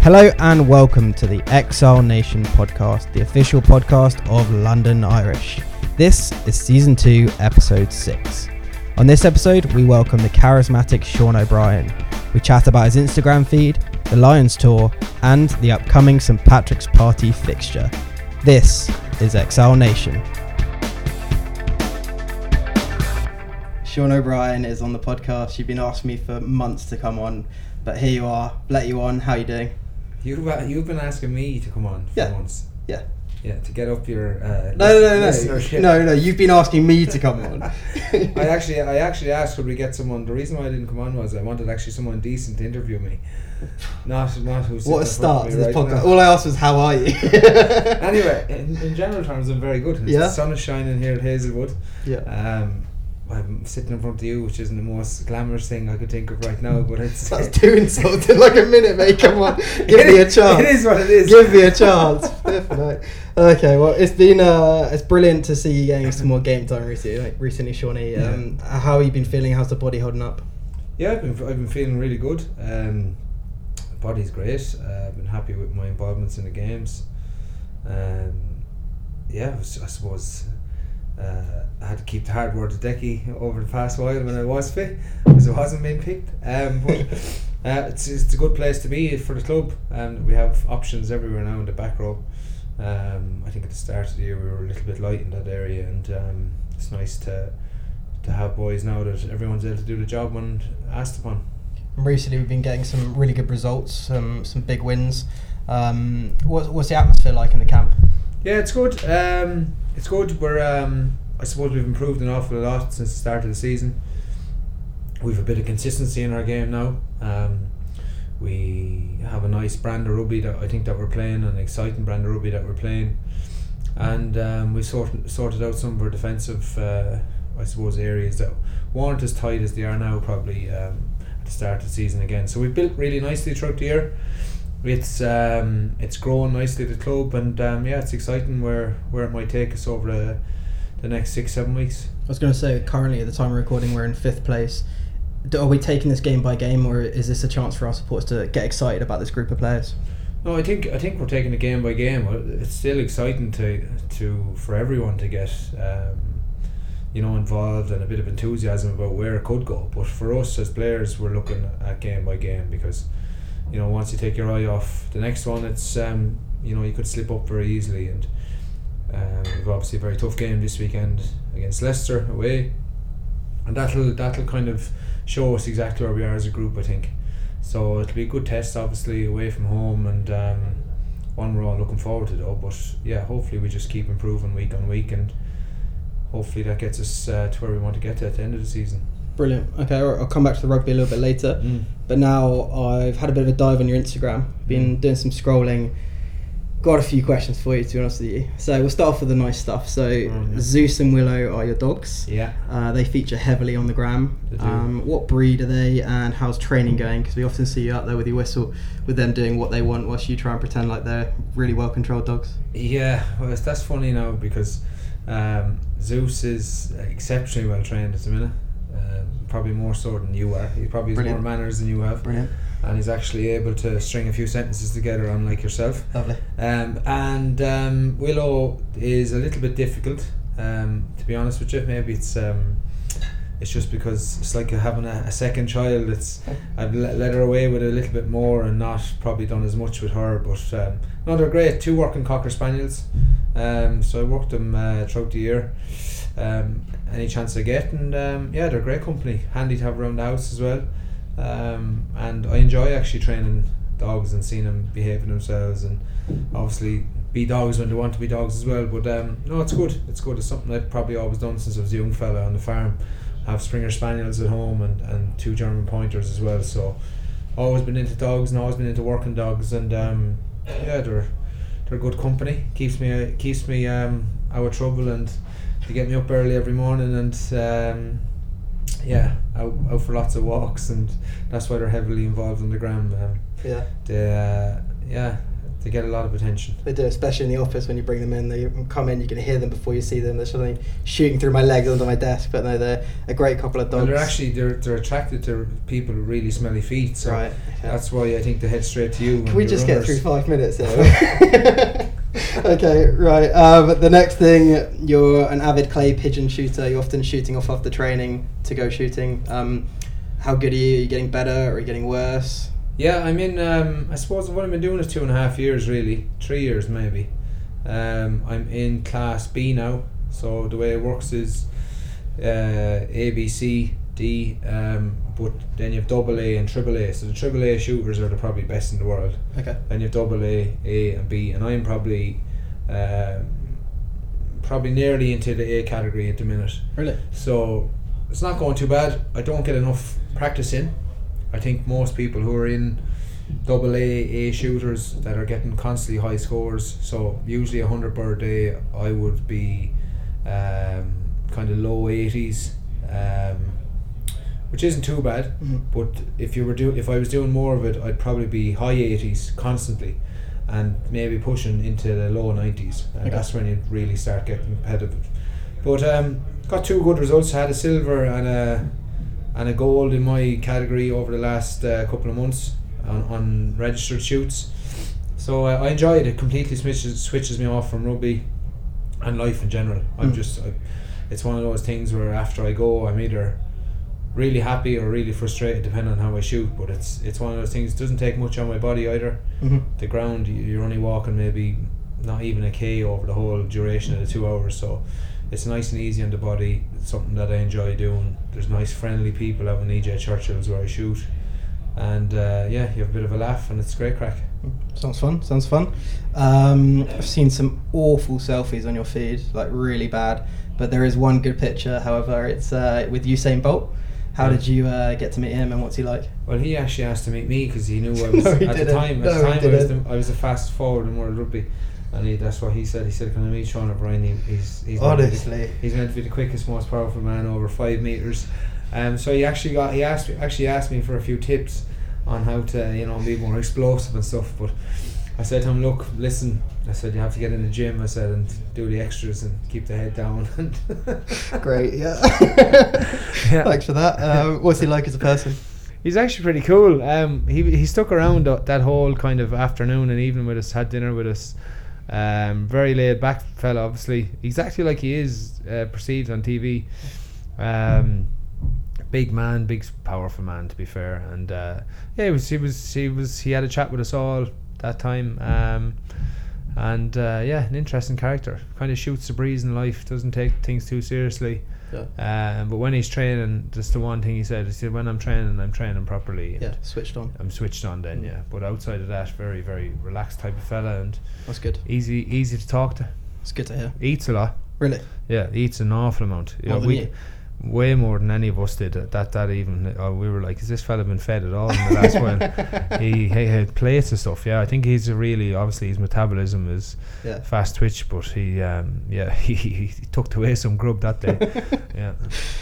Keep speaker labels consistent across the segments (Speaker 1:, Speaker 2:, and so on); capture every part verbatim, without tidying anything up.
Speaker 1: Hello and welcome to the Exile Nation podcast, the official podcast of London Irish. This is season two, episode six. On this episode, we welcome the charismatic Sean O'Brien. We chat about his Instagram feed, the Lions tour, and the upcoming Saint Patrick's Party fixture. This is Exile Nation. Sean O'Brien is on the podcast. You've been asking me for months to come on, but here you are. Let you on. How are you doing?
Speaker 2: You've uh, you've been asking me to come on for
Speaker 1: yeah.
Speaker 2: months.
Speaker 1: Yeah.
Speaker 2: Yeah, to get up your uh,
Speaker 1: no, no, no,
Speaker 2: listenership.
Speaker 1: no, no. You've been asking me to come on.
Speaker 2: I actually, I actually asked could we get someone. The reason why I didn't come on was I wanted actually someone decent to interview me, not not who's.
Speaker 1: What a start to this
Speaker 2: right
Speaker 1: podcast!
Speaker 2: now.
Speaker 1: All I asked was, "How are you?"
Speaker 2: Anyway, in, in general terms, I'm very good.
Speaker 1: Yeah.
Speaker 2: The sun is shining here at Hazelwood.
Speaker 1: Yeah.
Speaker 2: Um, I'm sitting in front of you, which isn't the most glamorous thing I could think of right now, but it's...
Speaker 1: That's too insulting, like a minute, mate, come on, give me a chance.
Speaker 2: It is what it is.
Speaker 1: Give me a chance. Okay, well, it's been, uh, it's brilliant to see you getting some more game time recently, like recently, Shawnee. Um, yeah. How have you been feeling? How's the body holding up?
Speaker 2: Yeah, I've been, I've been feeling really good. Um, the body's great. Uh, I've been happy with my involvements in the games. Um, yeah, I, was, I suppose... Uh, I had to keep the hard word to Decky over the past while when I was fit because I wasn't being picked. Um, but uh, it's it's a good place to be for the club, and we have options everywhere now in the back row. Um, I think at the start of the year we were a little bit light in that area, and um, it's nice to to have boys now that everyone's able to do the job when asked upon.
Speaker 1: Recently, we've been getting some really good results, some some big wins. Um, what's what's the atmosphere like in the camp?
Speaker 2: Yeah, it's good. Um, it's good. We're, um, I suppose we've improved an awful lot since the start of the season. We've a bit of consistency in our game now. Um, we have a nice brand of rugby that I think that we're playing, an exciting brand of rugby that we're playing, and um, we sorted sorted out some of our defensive, uh, I suppose, areas that weren't as tight as they are now. Probably um, at the start of the season again. So we built really nicely throughout the year. It's um it's growing nicely, the club, and um yeah, it's exciting where where it might take us over the, the next six seven weeks.
Speaker 1: I was going to say, currently at the time of recording we're in fifth place. Are we taking this game by game, or is this a chance for our supporters to get excited about this group of players?
Speaker 2: No, I think I think we're taking it game by game. It's still exciting to to for everyone to get um you know involved and a bit of enthusiasm about where it could go. But for us as players, we're looking at game by game because, you know, once you take your eye off the next one, it's um, you know, you could slip up very easily. And um, we've obviously a very tough game this weekend against Leicester away, and that'll that'll kind of show us exactly where we are as a group, I think. So it'll be a good test, obviously, away from home, and um, one we're all looking forward to, though. But yeah, hopefully we just keep improving week on week, and hopefully that gets us uh, to where we want to get to at the end of the season.
Speaker 1: Brilliant. Okay, I'll come back to the rugby a little bit later. Mm. But now I've had a bit of a dive on your Instagram. Been mm. doing some scrolling. Got a few questions for you, to be honest with you. So we'll start off with the nice stuff. So mm, yeah. Zeus and Willow are your dogs.
Speaker 2: Yeah.
Speaker 1: Uh, they feature heavily on the gram. Um, what breed are they, and how's training going? Because we often see you out there with your whistle, with them doing what they want, whilst you try and pretend like they're really well controlled dogs.
Speaker 2: Yeah, well, that's funny now because um, Zeus is exceptionally well trained at the minute. Um, probably more so than you are. He probably has Brilliant. more manners than you have.
Speaker 1: Brilliant.
Speaker 2: And he's actually able to string a few sentences together, unlike yourself.
Speaker 1: Lovely.
Speaker 2: Um, and um, Willow is a little bit difficult, um, to be honest with you. Maybe it's um, it's just because it's like having a, a second child. It's I've let, let her away with a little bit more and not probably done as much with her. But um, no, they're great. Two working Cocker Spaniels. Um, so I worked them uh, throughout the year. Um, any chance I get, and um, yeah, they're great company, handy to have around the house as well, um, and I enjoy actually training dogs and seeing them behaving themselves, and obviously be dogs when they want to be dogs as well. But um, no, it's good. It's good. It's something I've probably always done since I was a young fella on the farm. I have Springer Spaniels at home and, and two German Pointers as well. So always been into dogs and always been into working dogs, and um, yeah, they're they're good company. Keeps me uh, keeps me um, out of trouble, and they get me up early every morning, and um, yeah, out, out for lots of walks, and that's why they're heavily involved in the gram. Um,
Speaker 1: yeah.
Speaker 2: They, uh, yeah, they get a lot of attention.
Speaker 1: They do, especially in the office when you bring them in. They come in, you can hear them before you see them. They're suddenly shooting through my legs under my desk, but no, they're a great couple of dogs.
Speaker 2: Well, they're actually they're they're attracted to people with really smelly feet. So
Speaker 1: right. Yeah.
Speaker 2: That's why I think they head straight to you.
Speaker 1: Can we just runners. Get through five minutes here? Okay, right. Um, the next thing, you're an avid clay pigeon shooter. You're often shooting off after training to go shooting. Um, how good are you? Are you getting better or are you getting worse?
Speaker 2: Yeah, I'm in, um, I suppose I've only been doing it two and a half years really, three years maybe. Um, I'm in class B now, so the way it works is uh, A, B, C, D, um, but then you have double A and triple A, so the triple A shooters are the probably best in the world.
Speaker 1: Okay.
Speaker 2: Then you have double A, A and B, and I'm probably um, probably nearly into the A category at the minute.
Speaker 1: Really?
Speaker 2: So it's not going too bad. I don't get enough practice in. I think most people who are in double A, A shooters that are getting constantly high scores, so usually a hundred per day, I would be um, kind of low eighties, um, which isn't too bad.
Speaker 1: Mm-hmm.
Speaker 2: But if you were do, if I was doing more of it, I'd probably be high eighties constantly, and maybe pushing into the low nineties, and
Speaker 1: okay.
Speaker 2: That's when you really start getting competitive. But um, got two good results. I had a silver and a and a gold in my category over the last uh, couple of months on, on registered shoots. So uh, I enjoy it. It completely switches switches me off from rugby and life in general. I'm
Speaker 1: mm.
Speaker 2: just I, it's one of those things where after I go, I'm either really happy or really frustrated depending on how I shoot, but it's it's one of those things. It doesn't take much on my body either.
Speaker 1: Mm-hmm.
Speaker 2: The ground, you're only walking maybe not even a K over the whole duration of the two hours, so it's nice and easy on the body. It's something that I enjoy doing. There's nice friendly people out in E J Churchill's where I shoot, and uh, yeah, you have a bit of a laugh and it's great crack.
Speaker 1: Sounds fun, sounds fun. Um, I've seen some awful selfies on your feed, like really bad, but there is one good picture, however, it's uh, with Usain Bolt. How did you uh, get to meet him and what's he like?
Speaker 2: Well, he actually asked to meet me because he knew I was
Speaker 1: no,
Speaker 2: at
Speaker 1: didn't.
Speaker 2: the time. At
Speaker 1: no,
Speaker 2: the time, I was,
Speaker 1: didn't.
Speaker 2: the, I was the fast forward in World Rugby, and he, that's what he said. He said, "Can I meet Sean O'Brien? He, he's he's
Speaker 1: honestly
Speaker 2: meant to be, he's meant to be the quickest, most powerful man over five meters." Um, so he actually got he asked me, actually asked me for a few tips on how to you know be more explosive and stuff. But I said to him, "Look, listen." I said, "You have to get in the gym." I said, "and do the extras and keep the head down."
Speaker 1: Great, yeah.
Speaker 2: yeah.
Speaker 1: Thanks for that. Um, what's he like as a person?
Speaker 2: He's actually pretty cool. Um, he he stuck around th- that whole kind of afternoon and evening with us. Had dinner with us. Um, very laid back fella, obviously. Exactly like he is uh, perceived on T V. Um, big man, big powerful man. To be fair, and uh, yeah, he was he was he was he had a chat with us all that time. Um, and uh, yeah, an interesting character. Kind of shoots the breeze in life. Doesn't take things too seriously.
Speaker 1: Yeah.
Speaker 2: Um, but when he's training, just the one thing he said, he said, when I'm training, I'm training properly.
Speaker 1: Yeah, switched on.
Speaker 2: I'm switched on then, mm. yeah. But outside of that, very, very relaxed type of fella, and
Speaker 1: that's good.
Speaker 2: Easy, easy to talk to.
Speaker 1: It's good to hear.
Speaker 2: Eats a lot.
Speaker 1: Really?
Speaker 2: Yeah, eats an awful amount.
Speaker 1: More
Speaker 2: yeah,
Speaker 1: than
Speaker 2: we,
Speaker 1: you?
Speaker 2: Way more than any of us did that that evening. Uh, we were like, has this fella been fed at all in the last while? He, he had plates and stuff. Yeah, I think he's a really, obviously his metabolism is
Speaker 1: yeah.
Speaker 2: fast twitch, but he um yeah he, he, he tucked away some grub that day. yeah.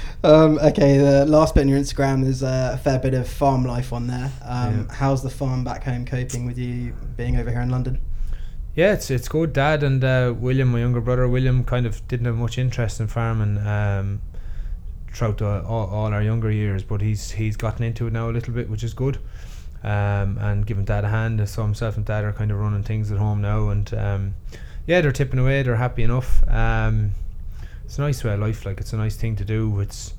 Speaker 1: Um, okay, the last bit on your Instagram, there's uh, a fair bit of farm life on there. Um,
Speaker 2: yeah. How's
Speaker 1: the farm back home coping with you being over here in London?
Speaker 2: Yeah, it's it's good. Dad and uh, William, my younger brother William, kind of didn't have much interest in farming um throughout the, all, all our younger years, but he's he's gotten into it now a little bit, which is good, um, and giving Dad a hand. So himself and Dad are kind of running things at home now, and um, yeah, they're tipping away. They're happy enough. Um, it's a nice way of life. Like, it's a nice thing to do. It's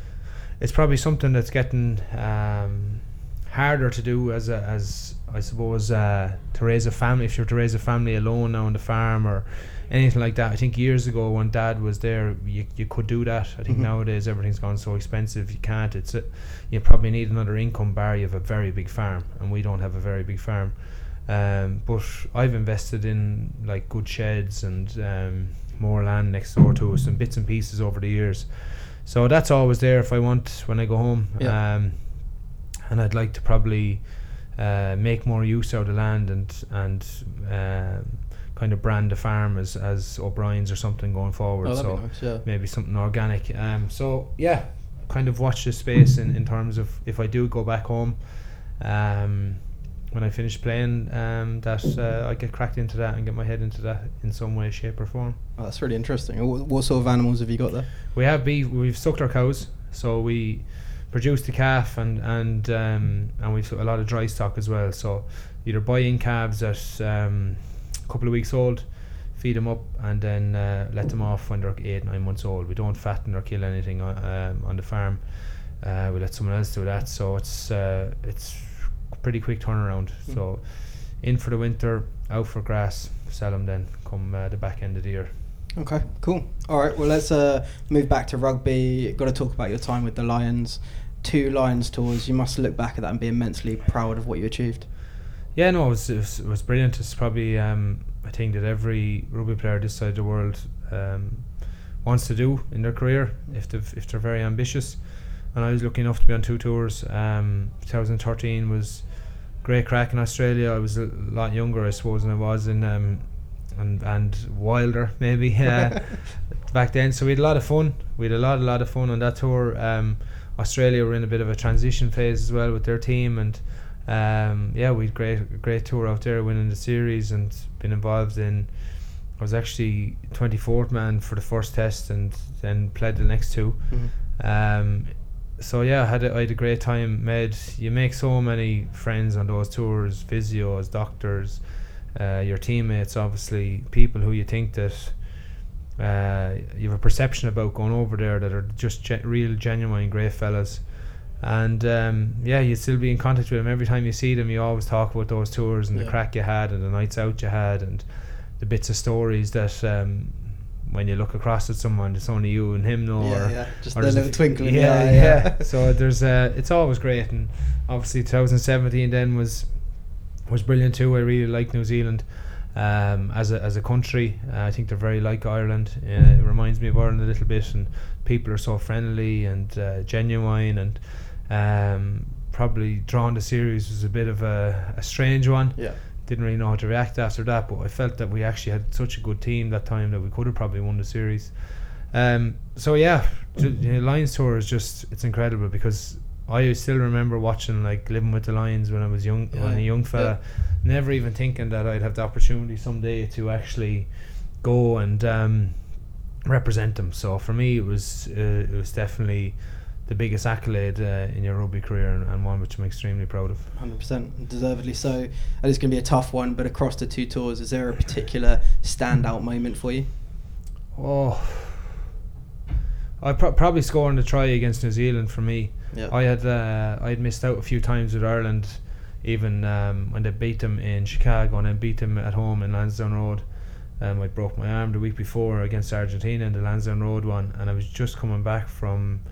Speaker 2: it's probably something that's getting um, harder to do as a, as I suppose uh, to raise a family. If you're to raise a family alone now on the farm or anything like that. I think years ago when Dad was there, you you could do that. I think mm-hmm. nowadays everything's gone so expensive, you can't. It's a, you probably need another income bar. You have a very big farm, and we don't have a very big farm. Um, but I've invested in like good sheds and um, more land next door to us and bits and pieces over the years. So that's always there if I want when I go home.
Speaker 1: Yeah.
Speaker 2: Um, and I'd like to probably uh, make more use out of land and and. Um, kind of brand the farm as, as O'Brien's or something going forward.
Speaker 1: Oh,
Speaker 2: so
Speaker 1: nice, yeah.
Speaker 2: maybe something organic. Um, so yeah, kind of watch this space in, in terms of if I do go back home. Um, when I finished playing, um, that uh, I get cracked into that and get my head into that in some way, shape or form.
Speaker 1: Oh, that's really interesting. What, what sort of animals have you got there?
Speaker 2: We have beef. We've sucked our cows, so we produce the calf, and and um, and we've a lot of dry stock as well. So either buy in calves at um, a couple of weeks old, feed them up, and then uh, let them off when they're eight, nine months old. We don't fatten or kill anything on, um, on the farm. Uh, we let someone else do that. So it's uh, it's pretty quick turnaround. Mm. So in for the winter, out for grass, sell them then come uh, the back end of the year.
Speaker 1: Okay, cool. All right, well, let's uh, move back to rugby. Got to talk about your time with the Lions. Two Lions tours. You must look back at that and be immensely proud of what you achieved.
Speaker 2: Yeah, no, it was, it was, it was brilliant. It's probably um, a thing that every rugby player this side of the world um, wants to do in their career if they've, if they're very ambitious. And I was lucky enough to be on two tours. Um, twenty thirteen was great crack in Australia. I was a lot younger, I suppose, than I was in um, and and wilder maybe uh, back then. So we had a lot of fun. We had a lot, a lot of fun on that tour. Um, Australia were in a bit of a transition phase as well with their team, and um, yeah, we had great, great tour out there, winning the series and been involved in. I was actually twenty-fourth man for the first test, and then played the next two. Mm-hmm. Um, so yeah, I had a, I had a great time. Made you make so many friends on those tours, physios, doctors, uh, your teammates, obviously people who you think that uh, you have a perception about going over there that are just ge- real, genuine, great fellas. And um, yeah, you still be in contact with them every time you see them. You always talk about those tours and yeah. the crack you had and the nights out you had and the bits of stories that um, when you look across at someone, it's only you and him know.
Speaker 1: Yeah,
Speaker 2: or,
Speaker 1: yeah. Just
Speaker 2: or
Speaker 1: the little twinkle in
Speaker 2: yeah,
Speaker 1: the eye.
Speaker 2: Yeah,
Speaker 1: yeah.
Speaker 2: So there's uh, it's always great, and obviously twenty seventeen then was was brilliant too. I really like New Zealand um, as a as a country. Uh, I think they're very like Ireland. Uh, it reminds me of Ireland a little bit, and people are so friendly and uh, genuine, and um, probably drawing the series was a bit of a, a strange one.
Speaker 1: Yeah.
Speaker 2: Didn't really know how to react after that, but I felt that we actually had such a good team that time that we could have probably won the series. Um, so yeah, ju- you know, Lions tour is just, it's incredible, because I still remember watching, like, Living with the Lions when I was young,
Speaker 1: yeah.
Speaker 2: when a young fella, yeah. never even thinking that I'd have the opportunity someday to actually go and um, represent them. So for me, it was uh, it was definitely the biggest accolade uh, in your rugby career, and, and one which I'm extremely proud of.
Speaker 1: one hundred percent, deservedly so. And it's going to be a tough one, but across the two tours, is there a particular standout moment for you?
Speaker 2: Oh, I pro- probably scoring the try against New Zealand for me.
Speaker 1: Yeah.
Speaker 2: I had uh, I had missed out a few times with Ireland, even um, when they beat them in Chicago and then beat them at home in Lansdowne Road. Um, I broke my arm the week before against Argentina in the Lansdowne Road one, and I was just coming back from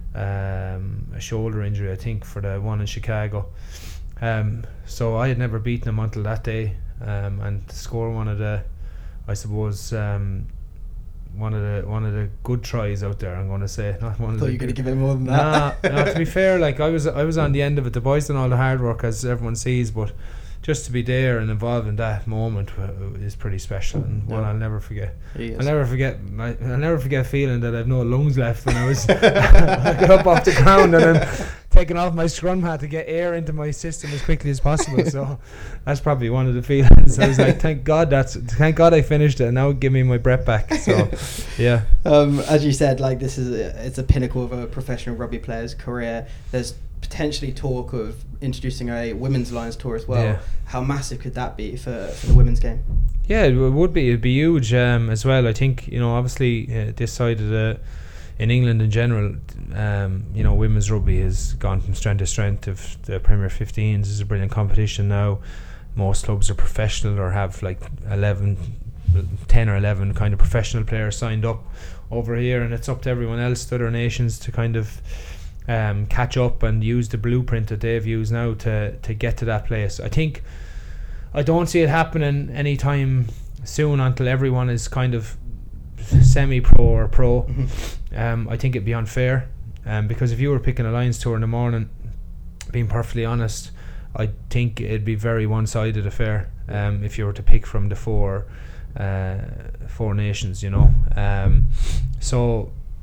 Speaker 2: Um, a shoulder injury, I think, for the one in Chicago. Um, so I had never beaten him until that day, um, and to score one of the, I suppose, um, one of the one of the good tries out there. I'm going to say, not one.
Speaker 1: I
Speaker 2: of
Speaker 1: thought
Speaker 2: the
Speaker 1: you were going to give it more than that.
Speaker 2: Nah, nah, to be fair, like I was, I was on the end of it. The boys done all the hard work, as everyone sees, but just to be there and involved in that moment uh, is pretty special, and one yeah. I'll never forget. I'll never forget. I, I'll never forget feeling that I've no lungs left when I was I got up off the ground and then taking off my scrum hat to get air into my system as quickly as possible. So that's probably one of the feelings. I was like, thank God that's thank God I finished it. And now give me my breath back. So yeah.
Speaker 1: Um, as you said, like this is a, it's a pinnacle of a professional rugby player's career. There's potentially talk of introducing a women's Lions tour as well. Yeah. How massive could that be for, for the women's game?
Speaker 2: Yeah, it would be. It'd be huge um, as well. I think, you know, obviously uh, this side of the, in England in general, um, you know, women's rugby has gone from strength to strength. Of the Premier fifteens is a brilliant competition now. Most clubs are professional or have like eleven, ten or eleven kind of professional players signed up over here, and it's up to everyone else, to other nations, to kind of Um, catch up and use the blueprint that they've used now to to get to that place. I think I don't see it happening anytime soon until everyone is kind of semi-pro or pro. Mm-hmm. Um, I think it'd be unfair, um, because if you were picking a Lions tour in the morning, being perfectly honest, I think it'd be very one-sided affair. Um, if you were to pick from the four uh, four nations, you know. Um, so.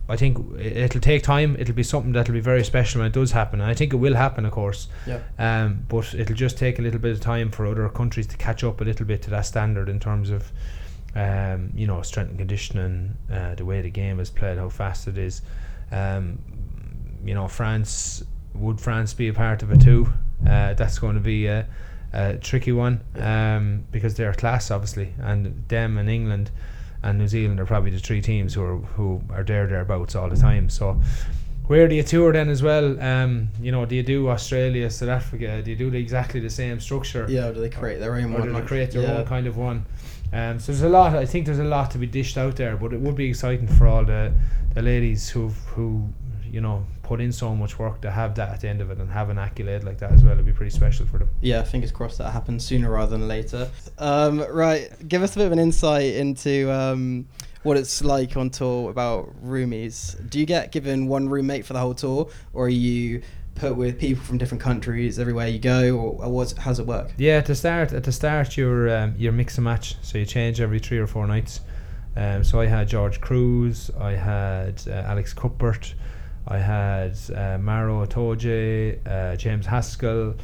Speaker 2: I think it'll take time. It'll be something that'll be very special when it does happen, and I think it will happen, of course.
Speaker 1: Yeah.
Speaker 2: Um, but it'll just take a little bit of time for other countries to catch up a little bit to that standard in terms of, um, you know, strength and conditioning, uh, the way the game is played, how fast it is. Um, you know, France, would France be a part of it too? Uh, that's going to be a, a tricky one, um, because they're class, obviously, and them and England and New Zealand are probably the three teams who are who are there thereabouts all the time. So where do you tour then as well? Um, you know, do you do Australia, South Africa? Do you do the, exactly the same structure?
Speaker 1: Yeah, or do they create their own
Speaker 2: or
Speaker 1: one?
Speaker 2: do
Speaker 1: like,
Speaker 2: they create their
Speaker 1: yeah.
Speaker 2: own kind of one? Um, so there's a lot. I think there's a lot to be dished out there, but it would be exciting for all the the ladies who who you know put in so much work to have that at the end of it and have an accolade like that as well. It'd be pretty special for them.
Speaker 1: Yeah, fingers crossed that happens sooner rather than later. Um, right, give us a bit of an insight into um, what it's like on tour about roomies. Do you get given one roommate for the whole tour, or are you put with people from different countries everywhere you go, or, or what's, how's it work?
Speaker 2: Yeah, at the start, at the start, you're um, you're mix and match, so you change every three or four nights. Um, so I had George Cruz, I had uh, Alex Cuthbert, I had uh, Maro Itoje, uh, James Haskell,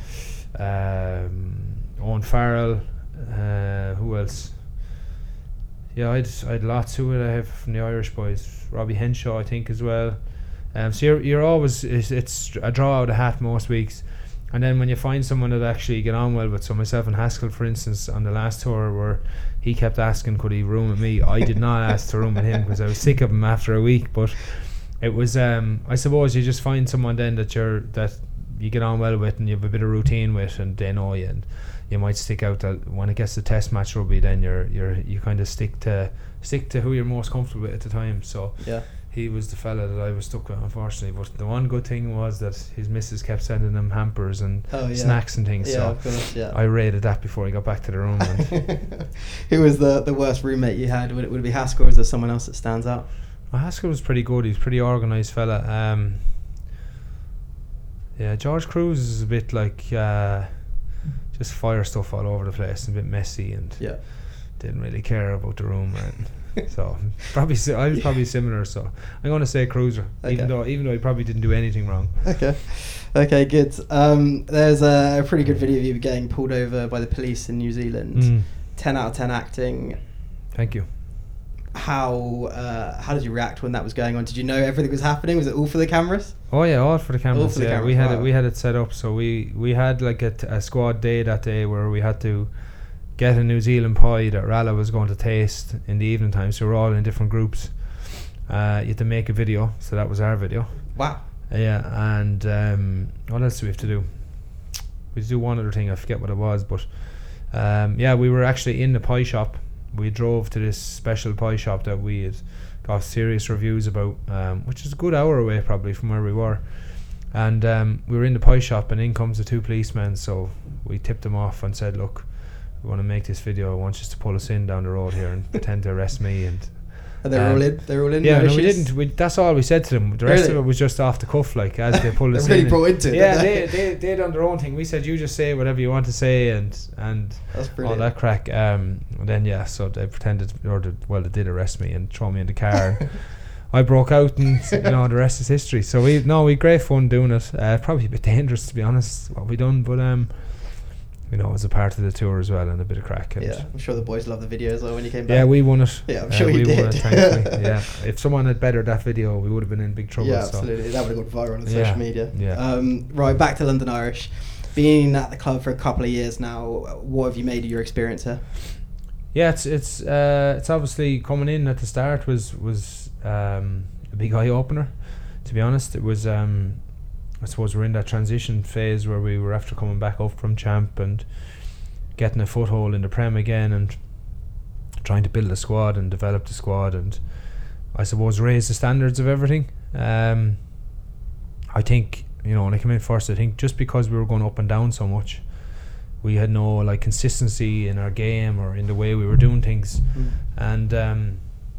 Speaker 2: um, Owen Farrell, uh, who else? Yeah, I'd I'd lots. Who would I have from the Irish boys? Robbie Henshaw, I think, as well. Um, so you're you're always it's, it's a draw out of a hat most weeks, and then when you find someone that actually get on well with, so myself and Haskell, for instance, on the last tour, where he kept asking could he room with me, I did not ask to room with him because I was sick of him after a week. But it was um, I suppose you just find someone then that you're that you get on well with and you have a bit of routine with, and they know you, and you might stick out that when it gets to test match rugby, then you're you're you kind of stick to stick to who you're most comfortable with at the time. So
Speaker 1: yeah.
Speaker 2: He was the fella that I was stuck with, unfortunately. But the one good thing was that his missus kept sending him hampers and
Speaker 1: oh, yeah.
Speaker 2: snacks and things.
Speaker 1: Yeah,
Speaker 2: so
Speaker 1: of course, yeah.
Speaker 2: I raided that before he got back to the room. And
Speaker 1: who was the the worst roommate you had? Would it would it be Haskell, or is there someone else that stands out?
Speaker 2: well, Haskell was pretty good. He's a pretty organised fella. Um, yeah, George Cruz is a bit like uh, just fire stuff all over the place, and a bit messy, and
Speaker 1: yeah.
Speaker 2: didn't really care about the room. And so probably si- I was probably similar. So I'm going to say Cruiser,
Speaker 1: Okay.
Speaker 2: even though even though he probably didn't do anything wrong.
Speaker 1: Okay, okay, good. Um, there's a, a pretty good video of you getting pulled over by the police in New Zealand.
Speaker 2: Mm.
Speaker 1: ten out of ten acting.
Speaker 2: Thank you.
Speaker 1: How uh, how did you react when that was going on? Did you know everything was happening? Was it all for the cameras?
Speaker 2: Oh yeah, all for the cameras.
Speaker 1: All for the
Speaker 2: yeah,
Speaker 1: cameras,
Speaker 2: we had
Speaker 1: wow.
Speaker 2: it. We had it set up. So we we had like a, t- a squad day that day where we had to get a New Zealand pie that Rala was going to taste in the evening time. So we're all in different groups. Uh, you had to make a video. So that was our video.
Speaker 1: Wow.
Speaker 2: Uh, yeah, and um, what else do we have to do? We had to do one other thing. I forget what it was, but um, yeah, we were actually in the pie shop. We drove to this special pie shop that we had got serious reviews about, um, which is a good hour away probably from where we were. And um, we were in the pie shop, and in comes the two policemen. So we tipped them off and said, look, we want to make this video. I want you to pull us in down the road here and pretend to arrest me. And
Speaker 1: Are they um, all in? They're all in?
Speaker 2: Yeah,
Speaker 1: no,
Speaker 2: no, we
Speaker 1: issues?
Speaker 2: didn't. We, that's all we said to them. The rest
Speaker 1: Really?
Speaker 2: of it was just off the cuff, like as they pulled us
Speaker 1: They're really
Speaker 2: in.
Speaker 1: brought into it.
Speaker 2: Yeah,
Speaker 1: didn't
Speaker 2: they they they done their own thing. We said you just say whatever you want to say, and and
Speaker 1: That's
Speaker 2: all
Speaker 1: brilliant.
Speaker 2: that crack. Um, and then yeah, so they pretended, or they, well, they did arrest me and throw me in the car. I broke out, and you know the rest is history. So we no, we had great fun doing it. Uh, probably a bit dangerous to be honest, what we done, but um. You know, it was a part of the tour as well, and a bit of crack. And
Speaker 1: Yeah, I'm sure the boys loved the video as well when you came back.
Speaker 2: yeah, we won it.
Speaker 1: Yeah, I'm
Speaker 2: Uh,
Speaker 1: sure
Speaker 2: we
Speaker 1: you
Speaker 2: won
Speaker 1: did.
Speaker 2: it, thankfully. Yeah, if someone had bettered that video, we would have been in big trouble.
Speaker 1: Yeah,
Speaker 2: so.
Speaker 1: absolutely. That would have gone viral on
Speaker 2: Yeah,
Speaker 1: social media.
Speaker 2: yeah.
Speaker 1: Um, right, back to London Irish. Being at the club for a couple of years now, what have you made of your experience here?
Speaker 2: Yeah, it's it's uh, it's obviously coming in at the start was was um, a big eye opener. To be honest, it was. Um, I suppose we're in that transition phase where we were after coming back up from Champ and getting a foothold in the Prem again, and trying to build a squad and develop the squad, and I suppose raise the standards of everything. Um, I think you know when I came in first, I think just because we were going up and down so much, we had no like consistency in our game or in the way we were doing things,
Speaker 1: Mm.
Speaker 2: and um,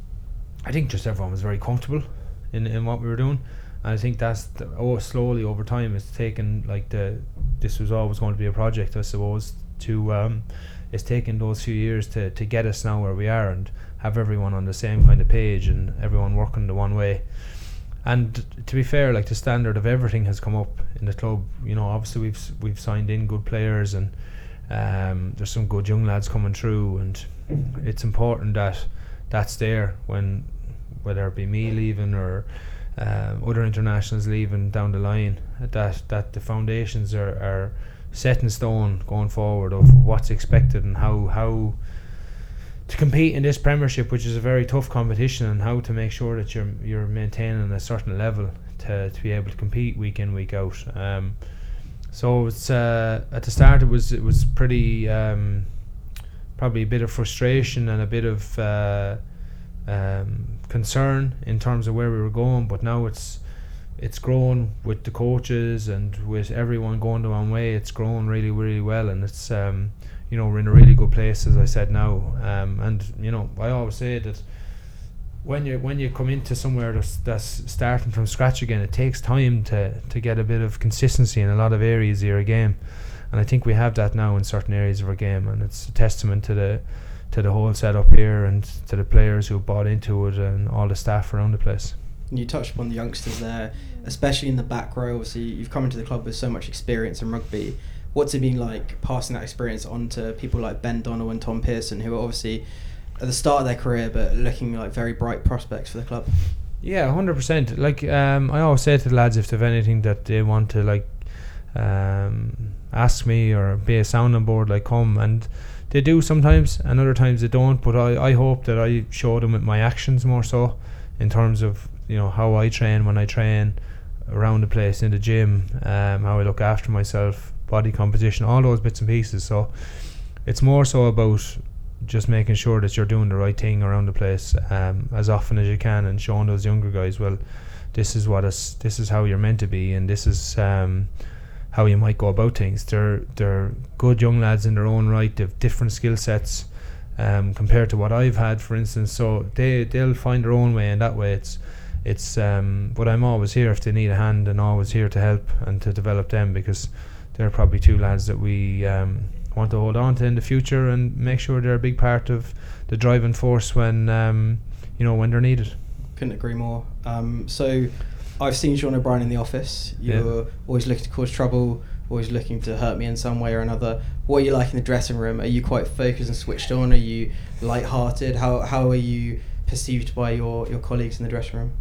Speaker 2: I think just everyone was very comfortable in in what we were doing. And I think that's the, oh slowly over time it's taken like the this was always going to be a project, I suppose, to um, it's taken those few years to, to get us now where we are and have everyone on the same kind of page and everyone working the one way.
Speaker 3: and to be fair, like the standard of everything has come up in the club. You know, obviously we've s- we've signed in good players, and um, there's some good young lads coming through, and it's important that that's there when, whether it be me leaving or um, other internationals leaving down the line, that that the foundations are, are set in stone going forward of what's expected and how how to compete in this Premiership, which is a very tough competition, and how to make sure that you're you're maintaining a certain level to, to be able to compete week in, week out. Um, so it's uh, at the start it was it was pretty um, probably a bit of frustration and a bit of uh, um, concern in terms of where we were going, but now it's it's grown with the coaches and with everyone going their own way. It's grown really really well, and it's um, you know, we're in a really good place, as I said now. Um, and you know, I always say that when you when you come into somewhere that's that's starting from scratch again, it takes time to to get a bit of consistency in a lot of areas of your game, and I think we have that now in certain areas of our game, and it's a testament to the to the whole setup here and to the players who bought into it and all the staff around the place.
Speaker 1: And you touched upon the youngsters there, especially in the back row. Obviously, you've come into the club with so much experience in rugby. What's it been like passing that experience on to people like Ben Donnell and Tom Pearson, who are obviously at the start of their career but looking like very bright prospects for the club?
Speaker 3: Yeah, one hundred percent. Like um, I always say to the lads, if they've anything that they want to like um, ask me or be a sounding board, like come, and they do sometimes, and other times they don't. But I, I hope that I show them with my actions more so, in terms of, you know, how I train when I train around the place in the gym, um, how I look after myself, body composition, all those bits and pieces. So it's more so about just making sure that you're doing the right thing around the place um, as often as you can, and showing those younger guys, well, this is what is this is how you're meant to be, and this is um, how you might go about things. They're they're good young lads in their own right. They've different skill sets um, compared to what I've had, for instance. So they they'll find their own way, and that way it's it's. Um, but I'm always here if they need a hand, and always here to help and to develop them, because they're probably two lads that we um, want to hold on to in the future and make sure they're a big part of the driving force when um, you know when they're needed.
Speaker 1: Couldn't agree more. Um, so I've seen Sean O'Brien in the office. You're yeah. always looking to cause trouble, always looking to hurt me in some way or another. What are you like in the dressing room? Are you quite focused and switched on? Are you light-hearted? How how are you perceived by your, your colleagues in the dressing room?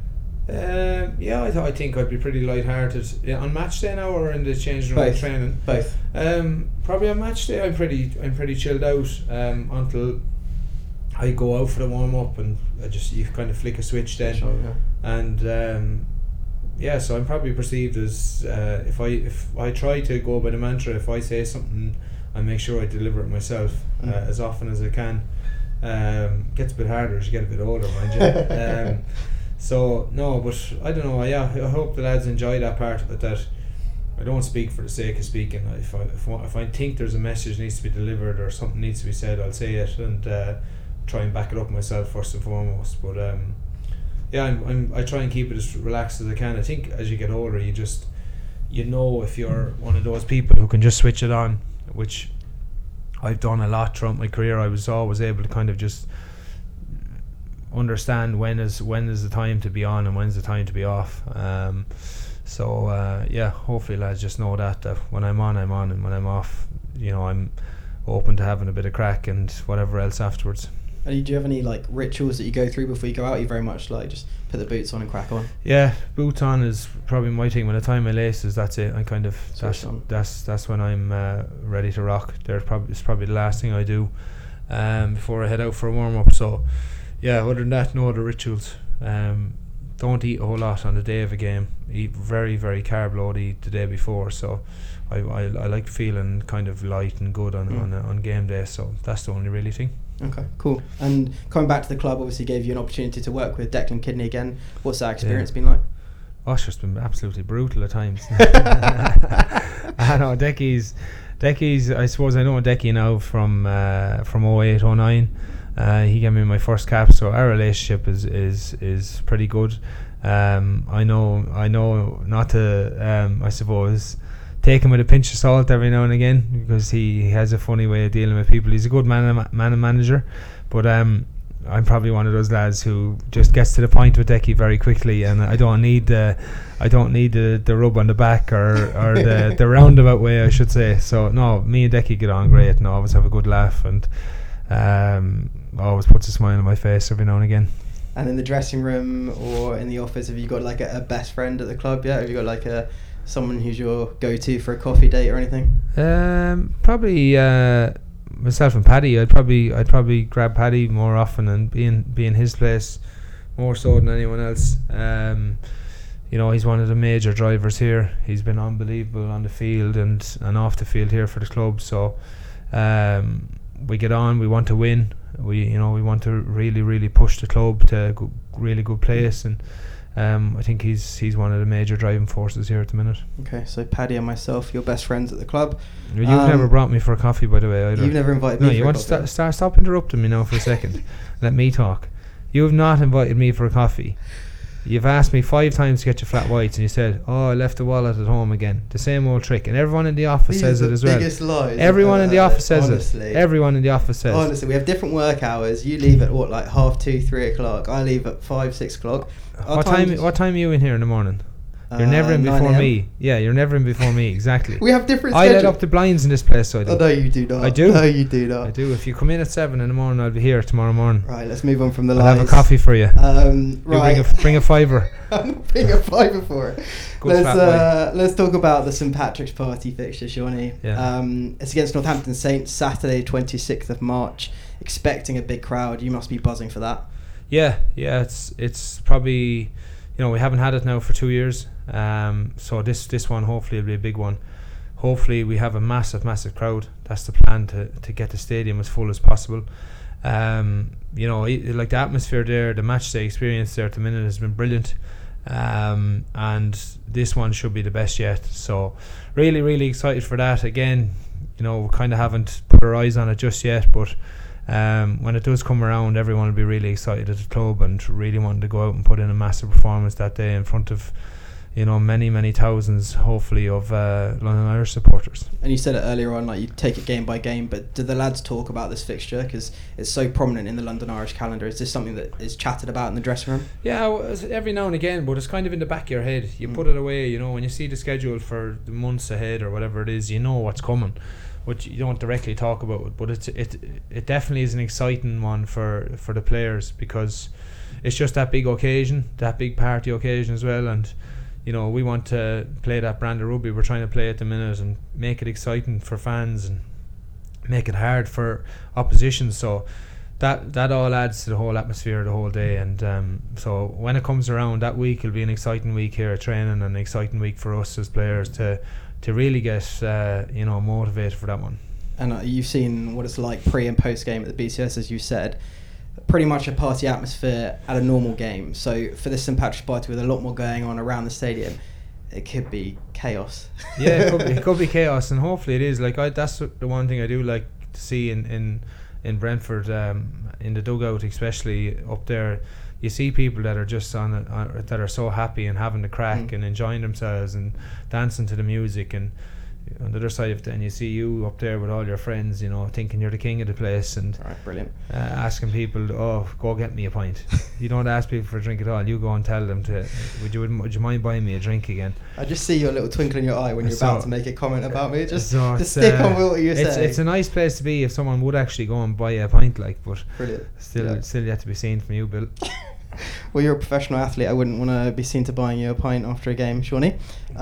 Speaker 2: Um, yeah, I, th- I think I'd be pretty light-hearted. Yeah, on match day now or in the changing room
Speaker 1: Both.
Speaker 2: training?
Speaker 1: Both.
Speaker 2: Um, probably on match day I'm pretty I'm pretty chilled out um, until I go out for the warm-up, and I just you kind of flick a switch then.
Speaker 1: Sure, yeah.
Speaker 2: And um, yeah, so I'm probably perceived as uh, if I if I try to go by the mantra, if I say something, I make sure I deliver it myself uh,
Speaker 1: Mm.
Speaker 2: as often as I can. Um, gets a bit harder as you get a bit older, mind you. um, So no, but I don't know. Yeah, I hope the lads enjoy that part of it. That I don't speak for the sake of speaking. If I if, I, if I think there's a message needs to be delivered or something needs to be said, I'll say it and uh, try and back it up myself first and foremost. But um, yeah, I'm, I'm I try and keep it as relaxed as I can. I think as you get older, you just you know if you're one of those people who can just switch it on, which I've done a lot throughout my career. I was always able to kind of just understand when is when is the time to be on and when's the time to be off. Um, so uh, yeah, hopefully lads just know that that when I'm on, I'm on, and when I'm off, you know, I'm open to having a bit of crack and whatever else afterwards.
Speaker 1: And do you have any like rituals that you go through before you go out? You very much like just put the boots on and crack on?
Speaker 3: Yeah, boots on is probably my thing. When I tie my laces, that's it. I kind of that's
Speaker 1: on.
Speaker 3: that's that's when I'm uh, ready to rock. There's probably it's probably the last thing I do um, before I head out for a warm up. So yeah, other than that, no other rituals. Um, don't eat a whole lot on the day of a game. Eat very, very carb loady the day before. So I, I, I like feeling kind of light and good on
Speaker 1: Mm.
Speaker 3: on, on game day. So that's the only really thing.
Speaker 1: Okay, cool. And coming back to the club, obviously gave you an opportunity to work with Declan Kidney again. What's that experience
Speaker 3: Yeah.
Speaker 1: been like?
Speaker 3: Oh, it's just been absolutely brutal at times. I know Decky's, Decky's. I suppose I know Decky now from uh, from oh eight oh nine. Uh, he gave me my first cap, so our relationship is is is pretty good. Um, I know I know not to um, I suppose take him with a pinch of salt every now and again, because he has a funny way of dealing with people. He's a good man and, ma- man and manager, but um, I'm probably one of those lads who just gets to the point with Decky very quickly, and I don't need the, I don't need the, the rub on the back or, or the, the roundabout way, I should say. So no, me and Decky get on great, and always have a good laugh, and um, always puts a smile on my face every now and again.
Speaker 1: And in the dressing room or in the office, have you got like a, a best friend at the club yet? Have you got like a someone who's your go-to for a coffee date or anything?
Speaker 3: Um, probably. Uh, Myself and Paddy, I'd probably I'd probably grab Paddy more often and be in be in his place more so than anyone else. Um, you know, he's one of the major drivers here. He's been unbelievable on the field and, and off the field here for the club. So um, we get on. We want to win. We you know we want to really really push the club to a go- really good place, and um, I think he's he's one of the major driving forces here at the minute.
Speaker 1: Okay, so Paddy and myself, your best friends at the club.
Speaker 3: You've
Speaker 1: um,
Speaker 3: never brought me for a coffee, by the way, either.
Speaker 1: You've never invited
Speaker 3: no,
Speaker 1: me.
Speaker 3: No, you
Speaker 1: for
Speaker 3: want
Speaker 1: a
Speaker 3: to
Speaker 1: coffee.
Speaker 3: sta- start stop interrupting me now for a second. Let me talk. You have not invited me for a coffee. You've asked me five times to get your flat whites, and you said, "Oh, I left the wallet at home again." The same old trick, and everyone in the office
Speaker 1: These
Speaker 3: says
Speaker 1: are
Speaker 3: it
Speaker 1: the
Speaker 3: as well.
Speaker 1: biggest lies
Speaker 3: Everyone
Speaker 1: I've
Speaker 3: in the
Speaker 1: ever
Speaker 3: office says
Speaker 1: honestly.
Speaker 3: it. Everyone in the office says.
Speaker 1: Honestly, we have different work hours. You leave at what, like half two, three o'clock. I leave at five, six o'clock. Our
Speaker 3: What time? What time are you in here in the morning? You're
Speaker 1: uh,
Speaker 3: never in
Speaker 1: nine
Speaker 3: before
Speaker 1: a m.
Speaker 3: me. Yeah, you're never in before me. Exactly.
Speaker 1: We have different
Speaker 3: I
Speaker 1: schedules.
Speaker 3: let up the blinds in this place, so I do.
Speaker 1: Oh, no, you do not.
Speaker 3: I do.
Speaker 1: No, you do not.
Speaker 3: I do. If you come in at seven in the morning, I'll be here tomorrow morning.
Speaker 1: Right, let's move on from the
Speaker 3: I'll
Speaker 1: lies.
Speaker 3: have a coffee for you.
Speaker 1: Um,
Speaker 3: You
Speaker 1: right.
Speaker 3: bring a, bring a fiver.
Speaker 1: I'm bring a fiver for it.
Speaker 3: Good
Speaker 1: let's
Speaker 3: fat
Speaker 1: uh, let's talk about the Saint Patrick's Party fixture, Shawnee.
Speaker 3: Yeah.
Speaker 1: Um, it's against Northampton Saints, Saturday, twenty-sixth of March. Expecting a big crowd. You must be buzzing for that.
Speaker 3: Yeah, yeah. It's it's probably, you know, we haven't had it now for two years. Um, so this this one hopefully will be a big one. Hopefully we have a massive, massive crowd. That's the plan, to, to get the stadium as full as possible. Um, you know, it, like the atmosphere there, the match day experience there at the minute has been brilliant. Um, and this one should be the best yet. So really, really excited for that. Again, you know, we kind of haven't put our eyes on it just yet, but um, when it does come around, everyone will be really excited at the club and really wanting to go out and put in a massive performance that day in front of, you know, many, many thousands, hopefully, of uh, London Irish supporters.
Speaker 1: And you said it earlier on, like you take it game by game, but do the lads talk about this fixture because it's so prominent in the London Irish calendar? Is this something that is chatted about in the dressing room?
Speaker 3: Yeah, well, it's every now and again, but it's kind of in the back of your head. You
Speaker 1: Mm.
Speaker 3: put it away, you know, when you see the schedule for the months ahead or whatever it is, you know what's coming, which you don't directly talk about it, but it's, it it definitely is an exciting one for, for the players because it's just that big occasion, that big party occasion as well, and you know, we want to play that brand of rugby we're trying to play at the minute and make it exciting for fans and make it hard for opposition. So that that all adds to the whole atmosphere the whole day. And um, so when it comes around, that week will be an exciting week here at training and an exciting week for us as players to to really get uh, you know, motivated for that one.
Speaker 1: And uh, you've seen what it's like pre and post game at the B C S, as you said. Pretty much a party atmosphere at a normal game. So for this Saint Patrick's Party with a lot more going on around the stadium, it could be chaos.
Speaker 3: Yeah, it could, be, it could be chaos, and hopefully it is. Like I, that's the one thing I do like to see in in, in Brentford, um, in the dugout, especially up there. You see people that are just on, it, on that are so happy and having the crack
Speaker 1: Mm.
Speaker 3: and enjoying themselves and dancing to the music. And on the other side of it, and you see you up there with all your friends, you know, thinking you're the king of the place, and
Speaker 1: All right, brilliant.
Speaker 3: uh, asking people, oh, go get me a pint. You don't ask people for a drink at all. You go and tell them to, would you would you mind buying me a drink again?
Speaker 1: I just see your little twinkle in your eye when you're
Speaker 3: So-
Speaker 1: about to make a comment about me. Just,
Speaker 3: So
Speaker 1: just
Speaker 3: it's,
Speaker 1: stick
Speaker 3: uh,
Speaker 1: on what you're
Speaker 3: it's,
Speaker 1: saying.
Speaker 3: it's a nice place to be if someone would actually go and buy a pint, like, but
Speaker 1: Brilliant.
Speaker 3: still,
Speaker 1: Yeah.
Speaker 3: still yet to be seen from you, Bill.
Speaker 1: Well, you're a professional athlete. I wouldn't want to be seen to buying you a pint after a game, Shawnee.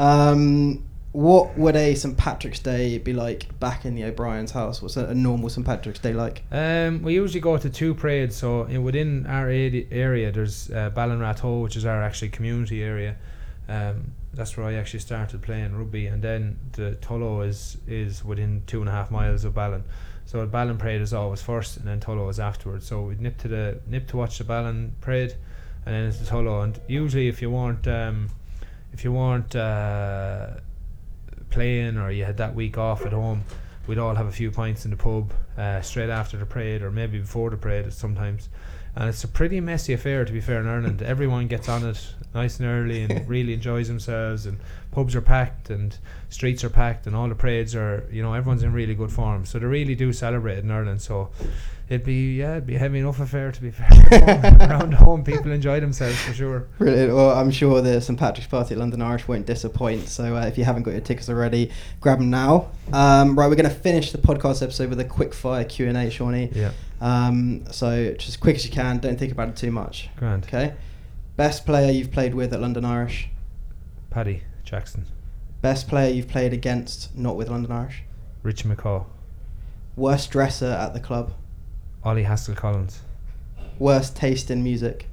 Speaker 1: Um, what would a Saint Patrick's Day be like back in the O'Brien's house? What's a, a normal Saint Patrick's Day like?
Speaker 3: Um, we usually go to two parades. So in, within our adi- area, there's uh, Ballinrathoe, which is our actually community area. Um, that's where I actually started playing rugby, and then the Tullow is is within two and a half miles of Ballin. So the Ballin parade is always first, and then Tullow is afterwards. So we'd nip to the nip to watch the Ballin parade, and then it's the Tullow. And usually, if you weren't um, if you weren't uh, playing or you had that week off at home, we'd all have a few pints in the pub uh, straight after the parade, or maybe before the parade sometimes. And it's a pretty messy affair, to be fair, in Ireland. Everyone gets on it nice and early and really enjoys themselves, and pubs are packed and streets are packed and all the parades are, you know, everyone's in really good form. So they really do celebrate it in Ireland. So It'd be yeah, it'd be a heavy enough affair to be fair. Around home, people enjoy themselves for sure.
Speaker 1: Brilliant. Well, I'm sure the Saint Patrick's Party at London Irish won't disappoint. So uh, if you haven't got your tickets already, grab them now. Um, right, we're going to finish the podcast episode with a quick fire Q and A, Shawnee.
Speaker 3: Yeah.
Speaker 1: Um, so just as quick as you can. Don't think about it too much.
Speaker 3: Grand.
Speaker 1: Okay. Best player you've played with at London Irish?
Speaker 3: Paddy Jackson.
Speaker 1: Best player you've played against, not with London Irish?
Speaker 3: Richie McCaw.
Speaker 1: Worst dresser at the club?
Speaker 3: Ollie Haskell Collins.
Speaker 1: Worst taste in music?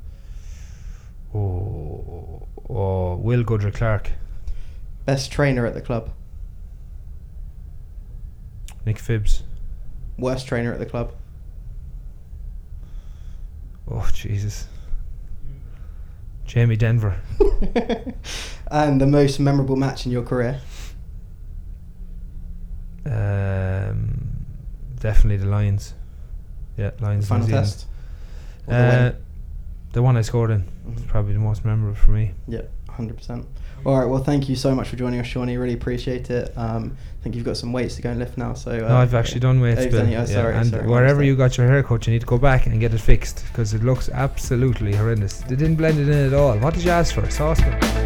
Speaker 3: Oh, oh Will Goodrick Clark.
Speaker 1: Best trainer at the club?
Speaker 3: Nick Phibbs.
Speaker 1: Worst trainer at the club?
Speaker 3: Oh, Jesus. Jamie Denver.
Speaker 1: And the most memorable match in your career?
Speaker 3: Um, definitely the Lions. Yeah, Lions.
Speaker 1: Final
Speaker 3: New Zealand.
Speaker 1: test? Or the
Speaker 3: Uh,
Speaker 1: win?
Speaker 3: the one I scored in.
Speaker 1: Mhm.
Speaker 3: It's probably the most memorable for me.
Speaker 1: Yeah, one hundred percent. All right, well, thank you so much for joining us, Shawnee. Really appreciate it. Um, I think you've got some weights to go and lift now. So uh,
Speaker 3: no, I've actually done weights.
Speaker 1: Oh, you've
Speaker 3: Bill.
Speaker 1: done it. Oh,
Speaker 3: Yeah,
Speaker 1: sorry,
Speaker 3: and
Speaker 1: sorry, my
Speaker 3: wherever
Speaker 1: mistake.
Speaker 3: you got your haircut, you need to go back and get it fixed because it looks absolutely horrendous. They didn't blend it in at all. What did you ask for? Sauce?